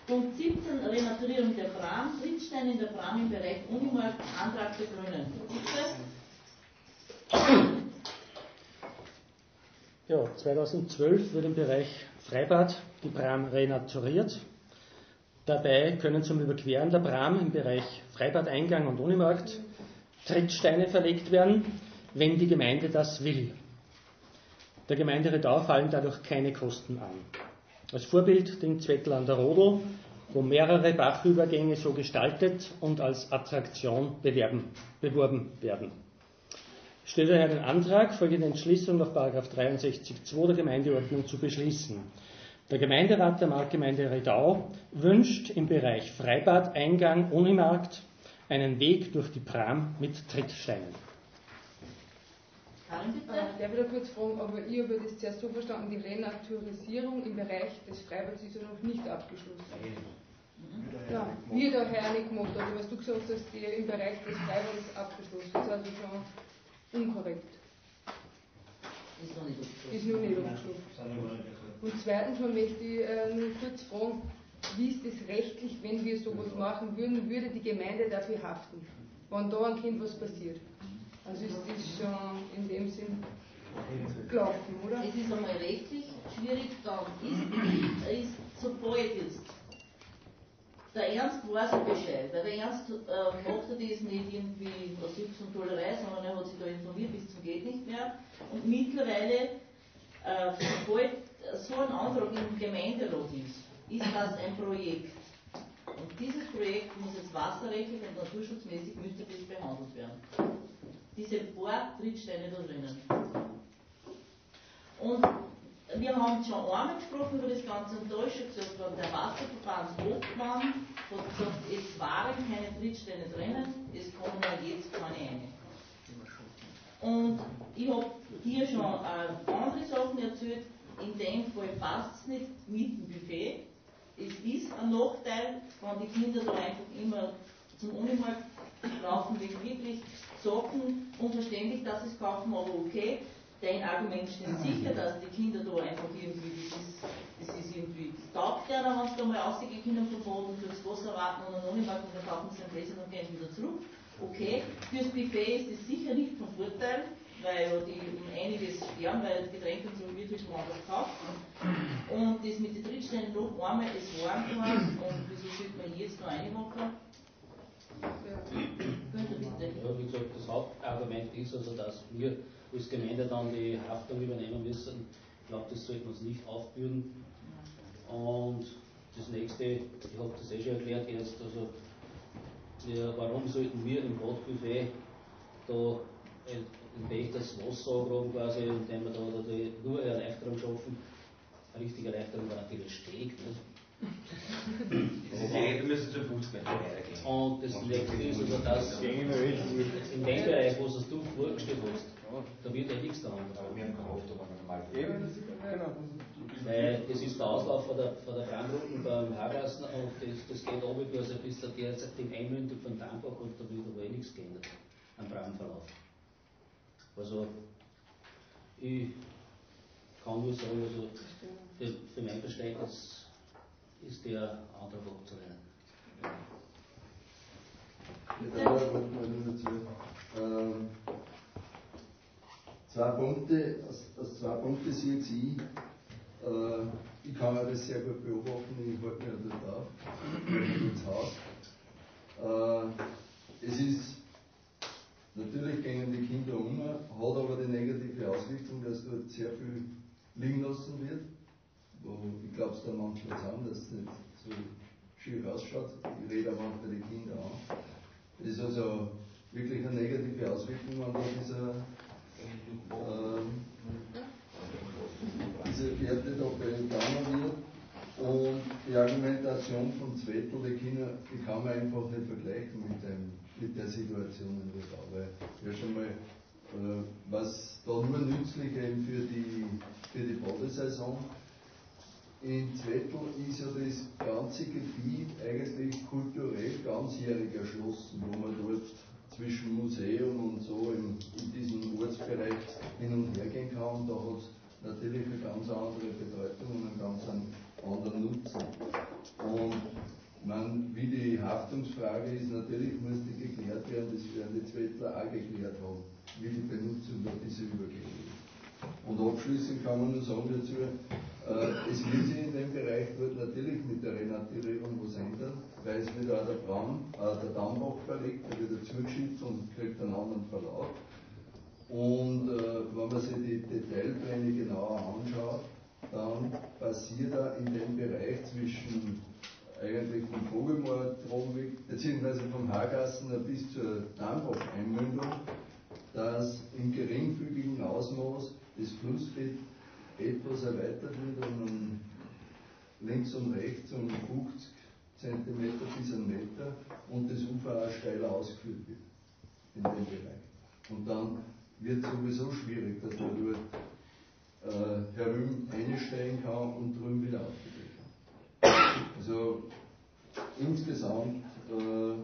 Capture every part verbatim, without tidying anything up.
Punkt siebzehn, Renaturierung der Bram, Trittsteine in der Bram im Bereich Unimarkt, Antrag der Grünen. Ja, zweitausendzwölf wird im Bereich Freibad die Bram renaturiert. Dabei können zum Überqueren der Bram im Bereich Freibadeingang und Unimarkt Trittsteine verlegt werden, wenn die Gemeinde das will. Der Gemeinde Redau fallen dadurch keine Kosten an. Als Vorbild den Zwettl an der Rodel, wo mehrere Bachübergänge so gestaltet und als Attraktion bewerben, beworben werden. Ich stelle daher den Antrag, folgende Entschließung nach Paragraph dreiundsechzig Absatz zwei der Gemeindeordnung zu beschließen. Der Gemeinderat der Marktgemeinde Redau wünscht im Bereich Freibadeingang Unimarkt einen Weg durch die Bram mit Trittsteinen. Ich darf wieder kurz fragen, aber ich habe das zuerst so verstanden, die Renaturisierung im Bereich des Freibads ist ja noch nicht abgeschlossen. Ja, wie der Herr nicht gemacht hat, aber was du gesagt hast, die im Bereich des Freibads abgeschlossen. Das ist also schon unkorrekt. Ist noch nicht abgeschlossen. Ist noch nicht abgeschlossen. Und zweitens mal möchte ich äh, nur kurz fragen, wie ist das rechtlich, wenn wir sowas machen würden, würde die Gemeinde dafür haften, wenn da ein Kind was passiert? Also ist das schon in dem Sinn gelaufen, oder? Es ist einmal rechtlich schwierig, dann ist, ist sobald jetzt der Ernst weiß ja Bescheid, weil der Ernst äh, macht er das nicht irgendwie aus Jux und Tollerei, sondern er hat sich da informiert bis zum geht nicht mehr. Und mittlerweile, äh, sobald so ein Antrag im Gemeinderat ist, ist das ein Projekt. Und dieses Projekt muss jetzt wasserrechtlich und naturschutzmäßig müsste das behandelt werden. Diese paar Trittsteine da drinnen. Und wir haben schon einmal gesprochen über das Ganze und da ist schon gesagt worden, der Wasserverbandsobmann hat gesagt, es waren keine Trittsteine drinnen, es kommen jetzt keine rein. Und ich habe dir schon äh, andere Sachen erzählt, in dem Fall passt es nicht mit dem Buffet. Es ist ein Nachteil, wenn die Kinder da einfach immer zum Unimarkt laufen, wegen wirklich Sachen, unverständlich, dass sie es kaufen, aber okay. Dein Argument steht sicher, dass die Kinder da einfach irgendwie, das ist, das ist irgendwie, das taugt ja, wenn sie da mal rausgehen können vom Boden, fürs Wasser warten und dann Unimarkt und dann kaufen sie ein Gläschen und gehen wieder zurück. Okay, fürs Buffet ist das sicher nicht von Vorteil, weil ja die um einiges sterben, weil Getränke und so wird halt woanders gekauft. Und das mit den Trittsteinen noch einmal, es warm geworden und wieso sollte man jetzt noch reinmachen? Ja. Ja, wie gesagt, das Hauptargument ist also, dass wir als Gemeinde dann die Haftung übernehmen müssen. Ich glaube, das sollten wir uns nicht aufbürden. Und das nächste, ich habe das eh schon erklärt jetzt, also ja, warum sollten wir im Badbuffet da ein Bechers Wasser angraben quasi, indem wir da, da die, nur eine Erleichterung schaffen. Eine richtige Erleichterung war natürlich Steg. Nicht? Wir müssen zu Fuß weitergehen. Und das nächste ist also, dass in dem Bereich, wo es du vorgestellt hast, da wird ja nichts daran getragen. Weil das ist der Auslauf von der, von der Brandrücken beim Haargassen und das, das geht runter, also bis der derzeit den Einmündung von Dambach und da wird aber eh nichts geändert am Brandverlauf. Also ich kann nur sagen, also für, für mein Verständnis ist der Antrag abzulehnen. Ja, warte mal dazu. Ähm, zwei Punkte, aus, aus zwei Punkten sehe ich, äh, ich kann auch das sehr gut beobachten, ich halte mich ja dort auf, ins Haus. Äh, es ist, natürlich gehen die Kinder um, hat aber die negative Auswirkung, dass dort sehr viel liegen lassen wird. Wo ich glaube es da manchmal zusammen, dass es nicht so schief ausschaut. Ich rede auch manchmal die Kinder an. Das ist also wirklich eine negative Auswirkung, wenn da dieser, äh, diese Werte da begangen wird. Und die Argumentation von Zwettl, die, Kinder, die kann man einfach nicht vergleichen mit, dem, mit der Situation in Redau. Weil ja schon mal, äh, was da nur nützlich eben für die, für die Badesaison. In Zwettl ist ja das ganze Gebiet eigentlich kulturell ganzjährig erschlossen, wo man dort zwischen Museum und so in, in diesem Ortsbereich hin und her gehen kann. Und da hat es natürlich eine ganz andere Bedeutung und einen ganz anderen Nutzen. Und Haftungsfrage ist natürlich, muss die geklärt werden, das werden die Zwettler auch geklärt haben, wie die Benutzung da diese Übergänge ist. Und abschließend kann man nur sagen dazu, äh, es will sich in dem Bereich dort natürlich mit der Renaturierung was ändern, weil es wird auch der Braun, äh, der Dammbach verlegt, der wird dazugeschickt und kriegt einen anderen Verlauf. Und äh, wenn man sich die Detailpläne genauer anschaut, dann passiert da in dem Bereich zwischen eigentlich vom Vogelmoor-Tromweg, beziehungsweise vom Haargassen bis zur Dammbach-Einmündung, dass im geringfügigen Ausmaß das Flussbett etwas erweitert wird um links und rechts um fünfzig Zentimeter bis einen Meter und das Ufer auch steil ausgeführt wird in dem Bereich. Und dann wird sowieso schwierig, dass man dort äh, herüben einsteigen kann und drüben wieder aufgehen kann. Also insgesamt äh,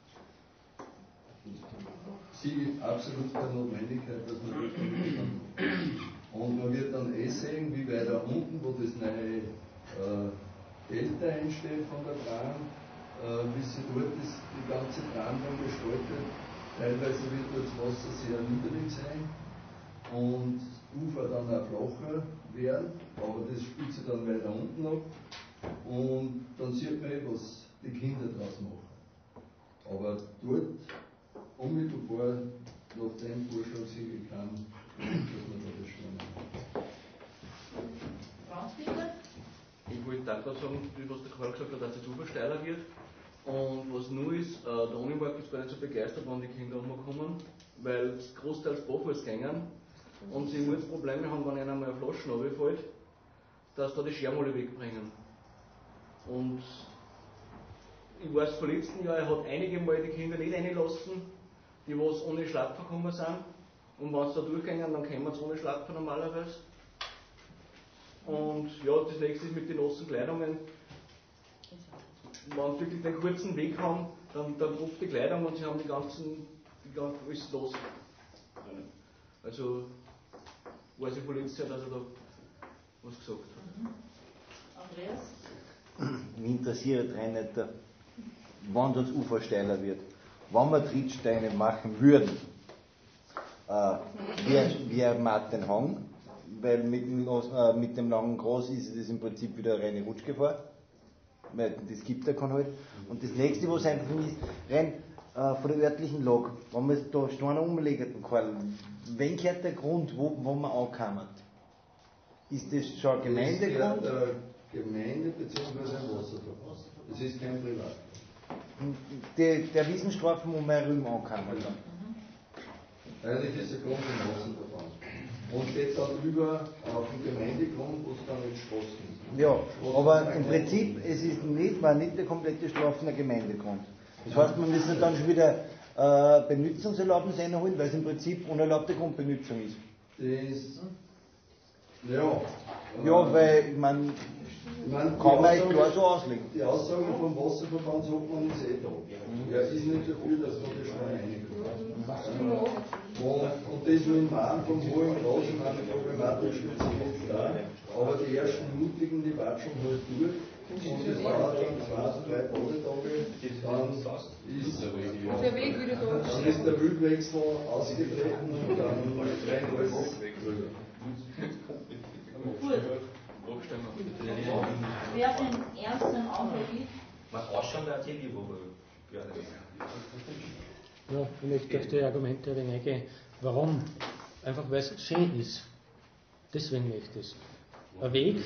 sehe ich absolut keine Notwendigkeit, dass man das machen. Und man wird dann eh sehen, wie weiter unten, wo das neue äh, Delta entsteht von der Tram, äh, wie sich dort das, die ganze Tram dann gestaltet. Teilweise wird dort das Wasser sehr niedrig sein und das Ufer dann auch flacher werden, aber das spielt sich dann weiter unten ab und dann sieht man eh, was die Kinder draus machen. Aber dort unmittelbar nach dem Vorschlag sehe ich kann, dass man da das schon macht. Franz, bitte? Ich wollte da gerade sagen, was der Karl gesagt hat, dass es Ufersteiler wird. Und was nur ist, äh, der Unimarkt ist gar nicht so begeistert, wenn die Kinder umkommen, weil es großteils barfuß gehen und sie immer Probleme haben, wenn einer mal eine Flasche runterfällt, dass da die Schermale wegbringen. Und ich weiß vom letzten Jahr, er hat einige Mal die Kinder nicht reinlassen, die was ohne Schlapfer gekommen sind. Und wenn sie da durchgehen, dann kommen sie ohne Schlapfer normalerweise. Und ja, das nächste ist mit den nassen Kleidungen. Wenn sie wirklich den kurzen Weg haben, dann, dann tropft die Kleidung und sie haben die ganzen, die ganzen alles los. Also weiß ich von letztes Jahr, dass er da was gesagt hat. Mhm. Andreas? Mich interessiert rein nicht, wann das Ufer steiler wird. Wenn wir Trittsteine machen würden, äh, wie, wie Martin Hang, weil mit, äh, mit dem langen Gras ist es im Prinzip wieder eine reine Rutschgefahr. Weil das gibt ja keinen halt. Und das nächste, was einfach ist, rein äh, von der örtlichen Lage, wenn man da Steine umlegt, Karl, wen gehört der Grund, wo, wo man ankommt? Ist das schon ein Gemeindegrund? Das ist der Gemeinde bzw. ein Wasserverbrauch. Das ist kein Privat. Der, der Wissensstrafen, wo man rüben ankommen dann. Eigentlich ist der Grund im Wasserverbrauch. Und geht dann über auf den Gemeindegrund, wo es dann nicht Straßen ist. Ja, aber im Prinzip, es ist nicht, war nicht der komplette Strafen der Gemeindegrund. Das heißt, man müsste dann schon wieder äh, Benutzungserlaubnis einholen, weil es im Prinzip unerlaubte Grundbenutzung ist. Das, ja. Ja, weil, ich meine, kann man echt klar so auslegen. Die Aussage vom Wasserverbandsobmann ist eh da. Er ist nicht dafür, dass man das Stein reinkommt. Und, und das mit dem Mahn vom hohen Gras, ich meine, problematisch wird sich jetzt da, aber die ersten Mutigen, die watschen halt durch. Und das dauert dann zwei, drei Badetage, dann ist der Weg wieder da. Dann ist der Wildwechsel ausgetreten und dann rennt alles drüber. Gut. Wer den ernsten Antrag gibt? Was ausschauen der Atelier, wo wir Ja, ich möchte auf die Argumente ein wenig eingehen. Warum? Einfach weil es schön ist. Deswegen möchte ich es. Ein Weg.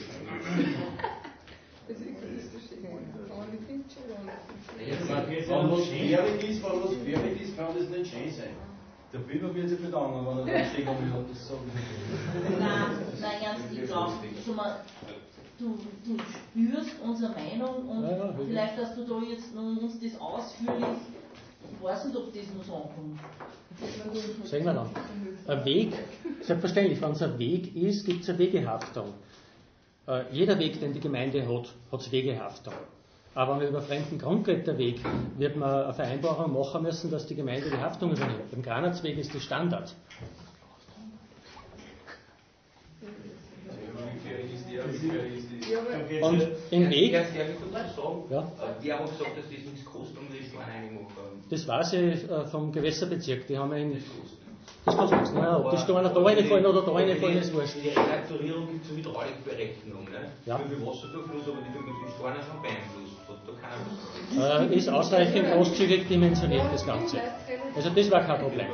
Wenn was gefährlich ist, wenn was gefährlich ist, kann das nicht schön sein. Der Biber wird sich bedanken, wenn er den Steg hat, das sagen. Nein, nein, ernst, ich glaube, du, du spürst unsere Meinung und ja, ja, vielleicht, dass du da jetzt uns das ausführlich, ich weiß nicht, ob das noch so ankommt. Sagen wir dann. Ein Weg, selbstverständlich, wenn es ein Weg ist, gibt es eine Wegehaftung. Äh, jeder Weg, den die Gemeinde hat, hat Wegehaftung. Aber wenn man über fremden Grund geht, der Weg, wird man eine Vereinbarung machen müssen, dass die Gemeinde die Haftung übernimmt. Beim Granatsweg ist das Standard. Wie gefährlich ist die Und im Weg. Erst ehrlich kurz zu sagen, Ja. wer hat gesagt, dass das nichts kostet und die Steine reinmachen? Das weiß ich äh, vom Gewässerbezirk. Die haben einen. Das kostet nichts. Naja, ob die Steine da reinfallen oder da reinfallen, ist wurscht. Die Renaturierung gibt es eine Hydraulikberechnung, ne? Ja. Für den Wasserdurchfluss, aber nicht für die Steine schon beeinflusst. Da kann er was. Äh, ist ausreichend großzügig dimensioniert, das Ganze. Also das war kein Problem.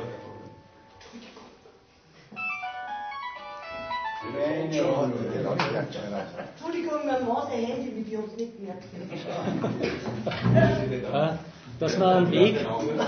Entschuldigung, mein Mann, sein Handy mit dir, hab's nicht gemerkt. äh, dass man einen Weg,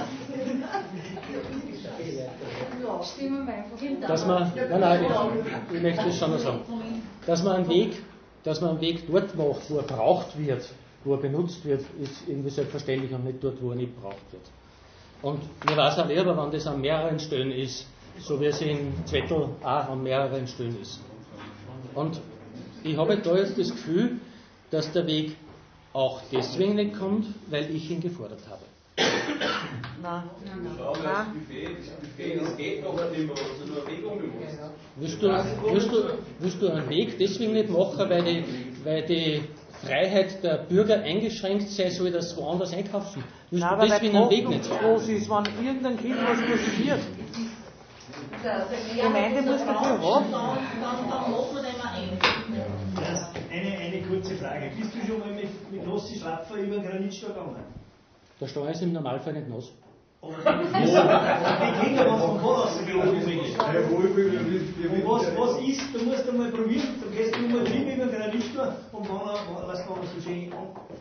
Stimmen wir einfach. dass man, nein, nein, ich, ich möchte das schon noch sagen, dass man einen Weg, dass man einen Weg dort macht, wo er braucht wird, wo er benutzt wird, ist irgendwie selbstverständlich und nicht dort, wo er nicht braucht wird. Und mir war es auch lieber, wenn das an mehreren Stellen ist, so wie es in Zwettl auch an mehreren Stellen ist. Und ich habe da jetzt das Gefühl, dass der Weg auch deswegen nicht kommt, weil ich ihn gefordert habe. Nein. Schau, das Buffet, das Buffet, das geht noch nicht mehr, also nur ein Weg umgemacht. Willst du, willst, du, willst du einen Weg deswegen nicht machen, weil die, weil die Freiheit der Bürger eingeschränkt sein soll, dass sie woanders einkaufen? Willst Nein, du deswegen einen Weg nicht? groß ist, wenn irgendein Kind was passiert. Die Gemeinde muss dafür haben. Dann, dann, dann machen wir den mal ein. Eine, eine kurze Frage. Bist du schon mal mit, mit nassen Schlapfer über den Granitstein gegangen? Der Stein ist im Normalfall nicht nass. Aber die Kinder, was vom Boden gelogen ist. Und was, was ist, du musst einmal probieren, du gehst nur mal drüber über den Granitstein und dann, was kann man so schön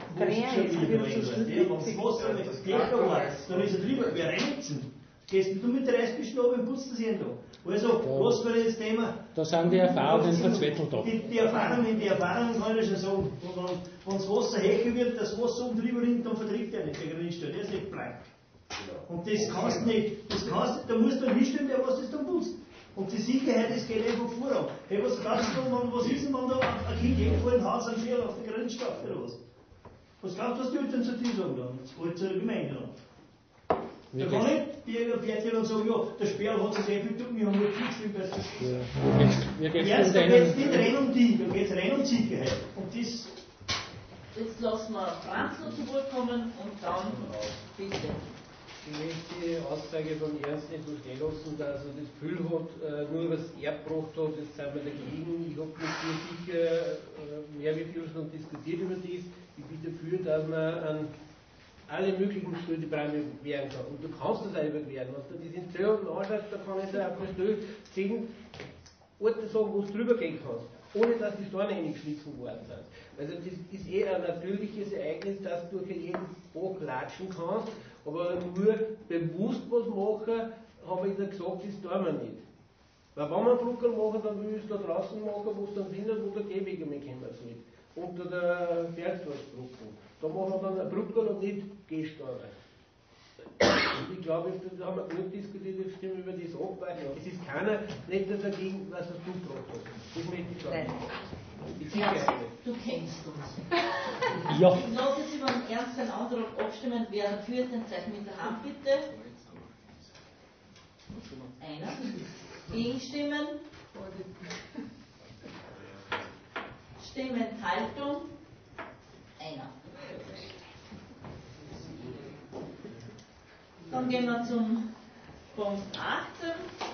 wenn das Wasser mit das Dächer war, dann ist er drüber, wer reinziehen. Gehst du mit der Reißbüschel runter und putzt das hin da. Also, was für das Thema. Da sind die Erfahrungen verzwettelt da. Die, die Erfahrungen, die Erfahrungen kann ich schon sagen. Wenn das Wasser höher wird, das Wasser oben drüber rinnt, dann verträgt er nicht, der Granitstein, der ist nicht blank. Und das kannst du nicht, das kannst du, da musst du hinstellen, der was das dann putzt. Und die Sicherheit, das geht einfach voran. Hey, was glaubst du, wenn, was ist denn, wenn da ein Kind hingefallen hat, am Schädel auf der Granitstein oder was? Was glaubst du, was die Eltern zu dir sagen dann? Das fällt zur Gemeinde dann. Da kann nicht die fertig und sagen, ja, der Sperl hat sich eh viel tun, wir haben nicht viel gespielt, weil es das Mir geht es da geht es nicht rein um die, da geht es rein um Sicherheit. Und das. Jetzt lassen wir Franz noch zu Wort kommen und dann bitte. Ich möchte die Aussage von Ernst nicht so stehen lassen, dass er das Gefühl hat, nur was er gebracht hat, jetzt sind wir dagegen. Ich habe mit dir sicher mehr wie viel schon diskutiert über das. Ich bin dafür, dass man an alle möglichen Schuldeprämien werden kann. Und du kannst das auch überqueren. Wenn du das in Zell und anschaust, da kann ich dir auf Stelle zehn Orte sagen, wo du drüber gehen kannst, ohne dass die Steine eingeschliffen worden sind. Also das ist eh ein natürliches Ereignis, dass du durch jeden Bach latschen kannst, aber nur bewusst was machen, habe ich dir gesagt, das tun wir nicht. Weil wenn wir einen Brückel machen, dann will ich es da draußen machen, wo es dann findet, wo der Gehweg mehr kommen soll. Unter der Bergstraßbrücke. Da machen wir dann eine Brücke und nicht Gehsteine. Ich glaube, da haben wir gut diskutiert, ich stimme über das ab, weil es ist keiner nicht dagegen, was du gebracht hast. Das möchte ich sagen. Ernst, du kennst uns. Ja. Ich lasse jetzt über den Ernst einen Antrag abstimmen. Wer dafür ist, den Zeichen mit der Hand bitte. Einer. Gegenstimmen. Stimmenthaltung. Einer. Dann gehen wir zum Punkt achtzehn.